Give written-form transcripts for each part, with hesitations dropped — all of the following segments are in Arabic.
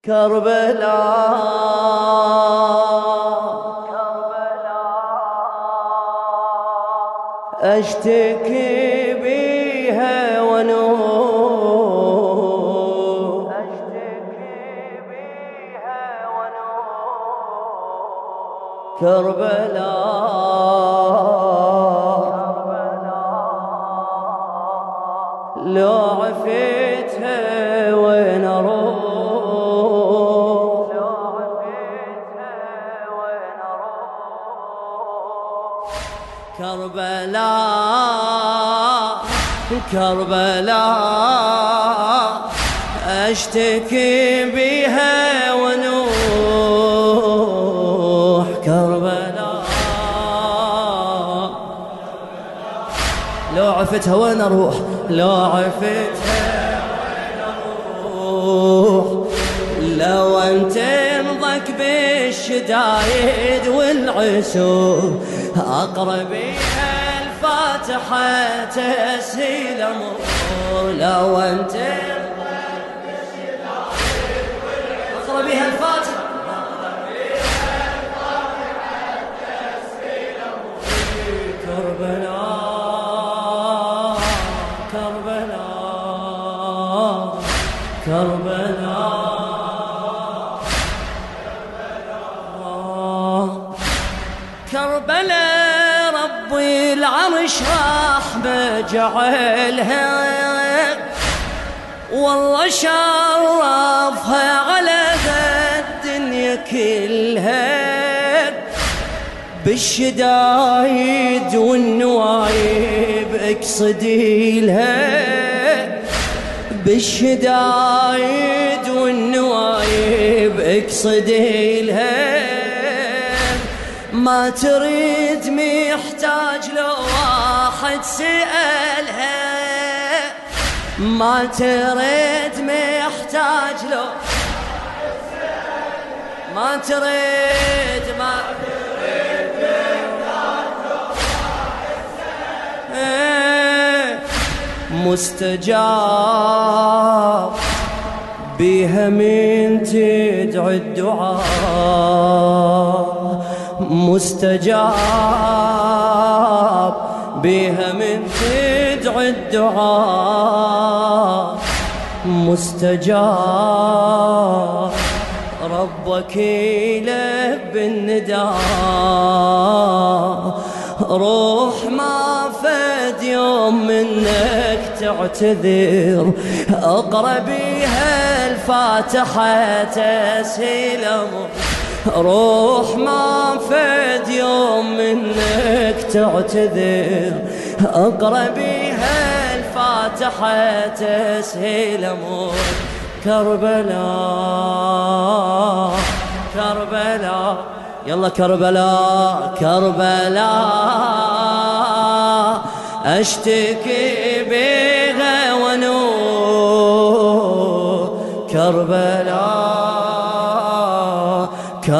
أشتكي بيها ونوح كربلاء لو عفيتها وين أروح كربلاء أشتكي بها ونوح كربلاء لو عفتها وين أروح لو عفتها وين أروح لو أنت انضك بالشدايد والعسور أقرأ بها الفاتحة تسهيل أمور لو أنت انضك بالشدايد والعسور أقرأ بها الفاتحة تسهيل أمور كربلاء كربلاء كربلاء كربلاء ربي العرش رحمة جعلها والله شرفها على الدنيا كلها بالشدايد والنوايب اقصدي لها بالشدايد والنوايب اقصدي لها ما تريد محتاج لو واحد سألها ما تريد محتاج لو ما تريد محتاج لو واحد سألها مستجاب بها من تدعي الدعاء مستجاب بها من تدعي الدعاء مستجاب ربك يلبي النداء روح ما فد يوم منك تعتذر اقرأ بها الفاتحة تسهيل أمور روح ما فد يوم منك تعتذر اقرأ بها الفاتحة تسهيل أمور كربلاء كربلاء يلا كربلاء كربلاء أشتكي بها ونوح كربلاء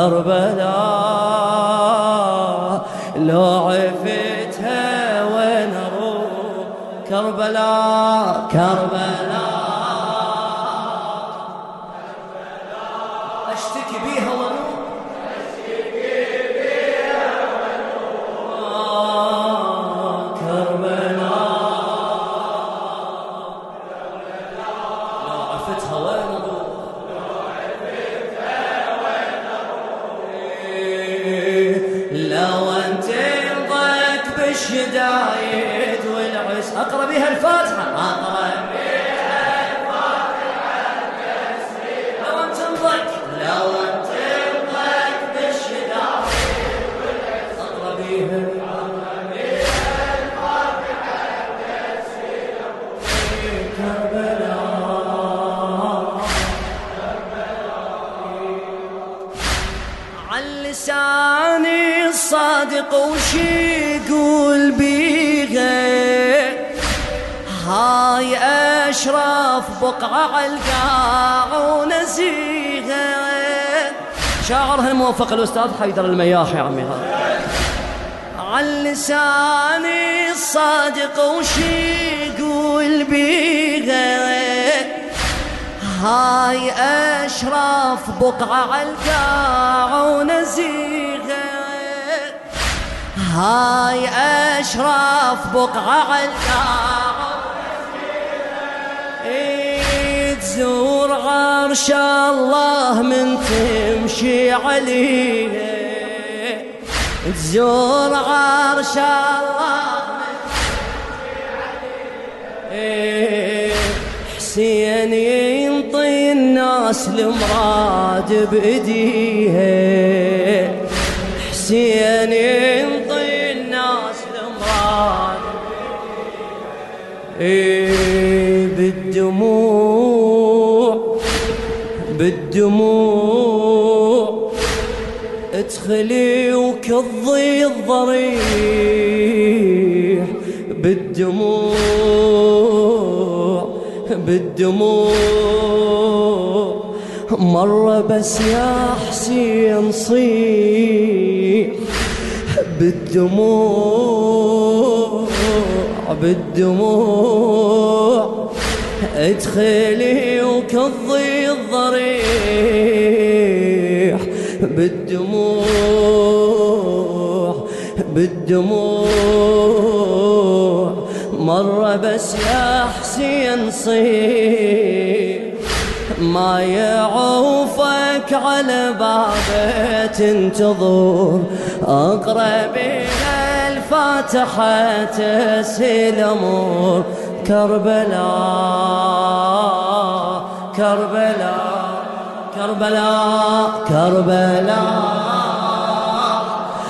كربلاء لو عفتها وين أروح كربلاء كربلاء أشتكي بها ونوح الشدايد والعس أقرأ بها الفاتحة أقرأ بها الفاتحة لو أنت انضك لو أنت انضك بالشدايد والعس أقرأ بها الفاتحة تسهيل أمور كربلاء عن لساني الصادق وشي يقول بيها هاي أشرف بقعة عالقاع ونزيها شاعرها الموفق الأستاذ حيدر المياح يا عمي هذا عن لساني الصادق وشي يقول بيها هاي أشرف بقعة عالقاع ونزيغة، هاي أشرف بقعة عالقاع ونزيغة، تزور عرش الله من تمشي عليه، تزور عرش الله من تمشي عليه. حسين ينطي الناس المراد بإيديه، حسين ينطي الناس المراد بإيديه. بالدموع بالدموع ادخلي وكضي الضريح، بالدموع بالدموع مرة بس يا حسين صيح، بالدموع بالدموع ادخلي وكضي الضريح، بالدموع بالدموع مرة بس يا حسين صيح. ما يعوفك على بابه تنتظر، اقرأ بها الفاتحة تسهل امور. كربلاء كربلاء كربلاء كربلاء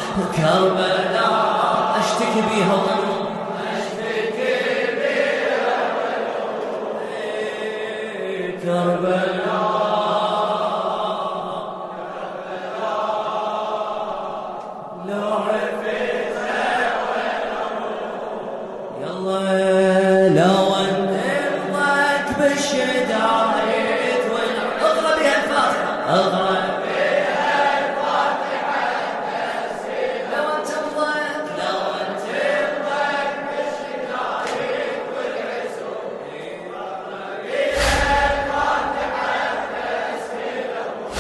كربلاء اشتكي بيها كربلاء لو عرفتها يلا لو انطق بالشدايد اقرا بها الفاتحه، اقرا بها الفاتحه تسهيل. لو انطق بالشدايد والعسر اقرا بها الفاتحه تسهيل.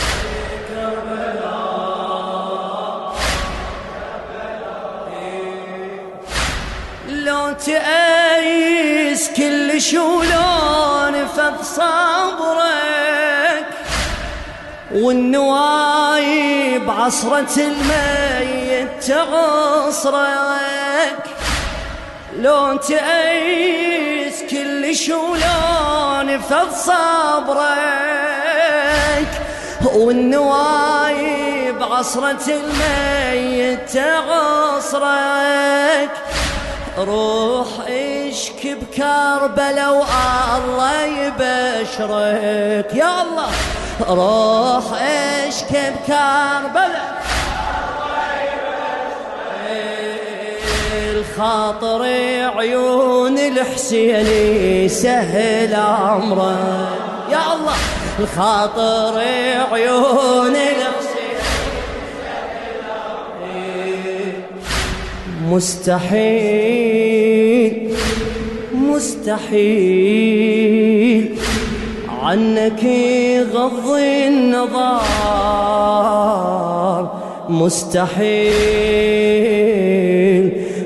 لو تأيس كل شولون فض صبرك، والنوايب عصرة الميت تعصرك. لو تأيس كل شولون فض صبرك، والنوايب عصرة الميت تعصرك. روح اشكي بكربلاء والله يبشرك، يا الله روح اشكي بكربلاء والله يبشرك. الخاطر عيون الحسين يسهل امرك، يا الله الخاطر عيون الحسين. مستحيل مستحيل عنك يغضي النظر، مستحيل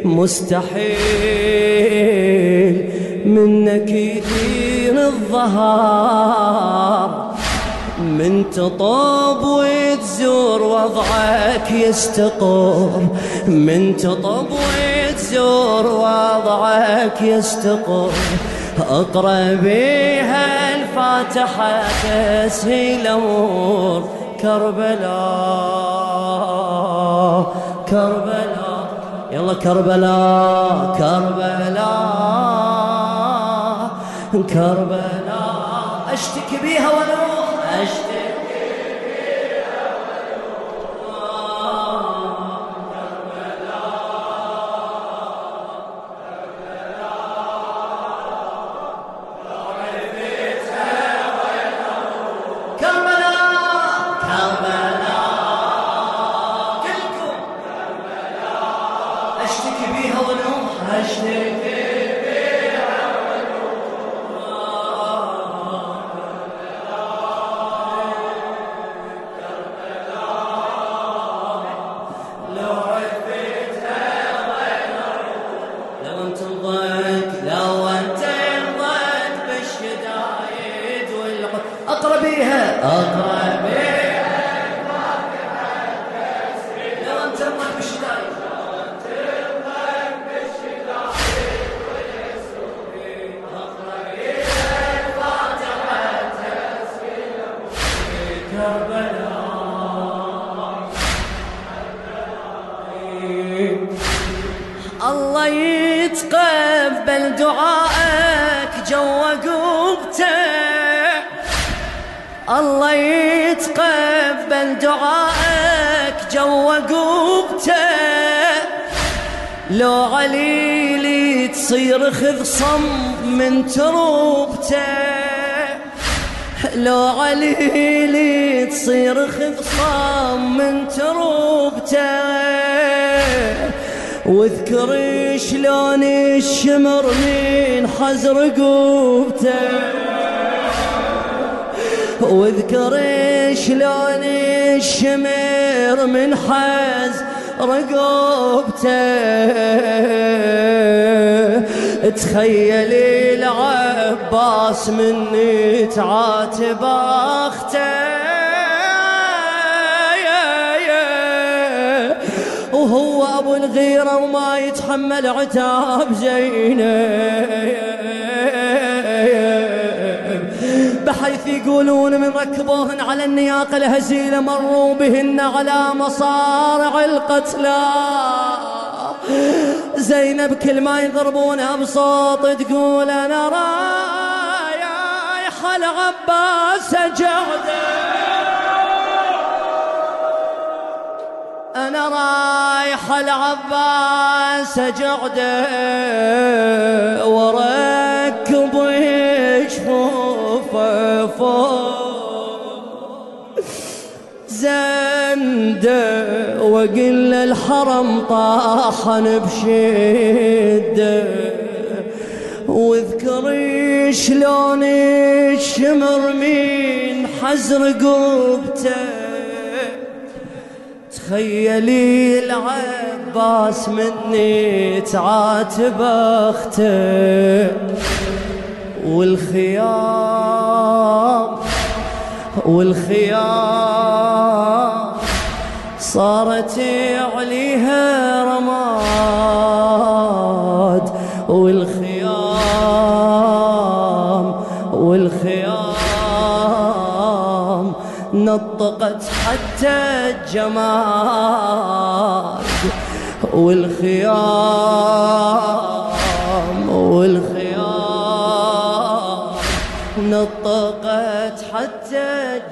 مستحيل منك يدير الظهر. من تطب وتزور وضعك يستقر، من تطب وتزور وضعك يستقر. اقرأ بها الفاتحة تسهيل امور. كربلاء كربلاء يلا كربلاء كربلاء كربلاء اشتكي بيها ونروح، اشتكي بيها ونروح. كربلاء كربلاء كربلاء كلكم اشتكي بيها ونروح، اشتكي بيها ونروح. اقرا بها الفاتحه تسري لو انت الله بالشدايد اقرا بها الفاتحه تسري كربلاء الله يتقبل دعائك جوا قبته الله يتقبل دعائك جوا قبته لو عليلي تصير خذ صم من تروبته لو عليلي تصير خذ صم من تروبته واذكر شلون الشمر من حز رقوبته واذكر شلون الشمر من حز رقوبته تخيلي العباس مني تعاتب اخته وهو أبو الغيرة وما يتحمل عتاب زينب بحيث يقولون من ركبوهن على النياق الهزيلة مروا بهن على مصارع القتلى زينب كل ما يضربونها بصوت تقول أنا رايحة العباس جعده أنا رايحة العباس جعده وركب جفوفه فوق زنده وقل الحرم طاحن بشده واذكر شلون الشمر من حزر قبته تخيلي العباس مني تعاتب اخته والخيام صارت عليها رماد والخيام نطقت حتى الجماد والخيام نطقت حتى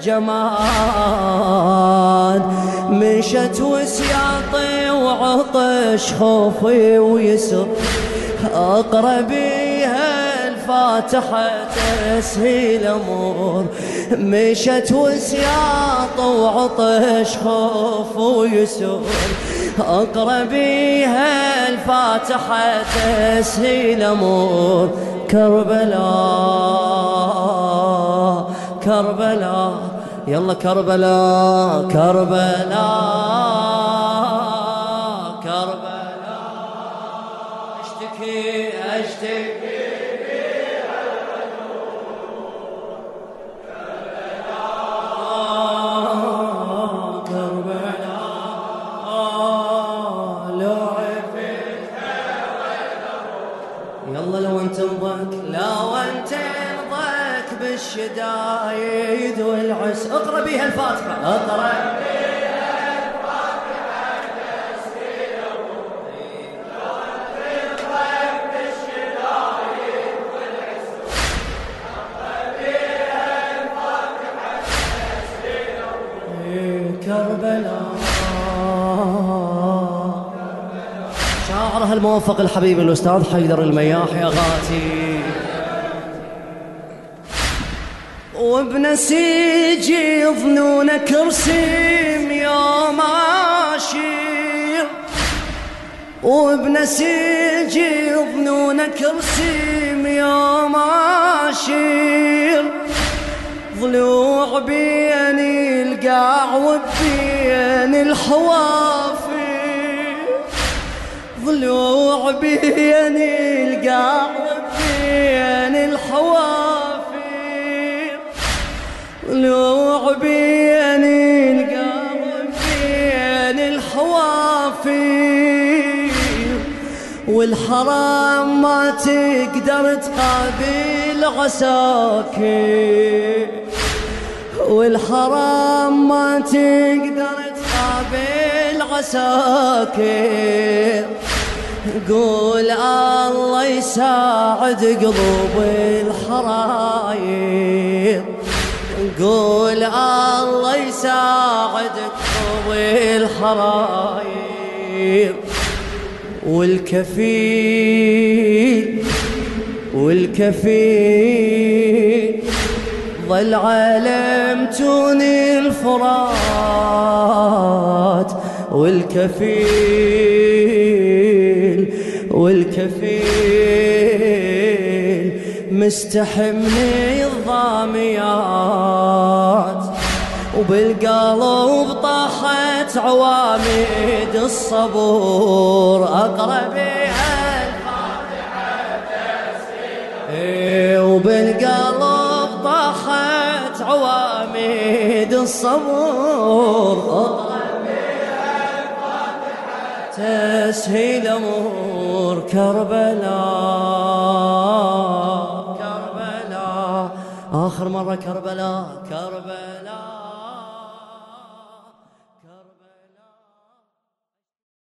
الجماد مشت وسياطي وعطش خوفي ويسر اقرا بيها الفاتحة تسهيل امور مشت وسياط وعطش خوف ويسر اقرا بيها الفاتحة تسهيل امور كربلاء كربلاء يلا كربلاء كربلاء كربلاء اشتكي يلا لو انت انضك لو انت انضك بالشدايد والعس اقرا بيها الفاتحه اقرا بيها الفاتحه تسهيل امور لو انت انضك بالشدايد والعس اقرا بيها الفاتحه تسهيل امور كربلاء شاعرها الموفق الحبيب الأستاذ حيدر المياحي أغاتي وبنسيج ظنونك رسيم يوم عاشير وبنسيج ظنونك رسيم يوم عاشير ضلوع بين القاع وبين الحوافر ضلوع بين القاع وبين الحوافر ولوع بين القلب بين الحوافي، والحرام ما تقدر تقابل عساكر، والحرام ما تقدر تقابل عساكر. قول الله يساعد قلوب الحراير، قول الله يساعد قلوب الحراير. والكفيل ظل علمتون الفرات، والكفيل مستحمي الضاميات، وبالقلب طاحت عواميد الصبور. أقرأ بها الفاتحة تسليما، وبالقلب طاحت عواميد الصبور. أقرأ بها الفاتحة تسهيل أمور كربلاء. آخر مرة كربلاء.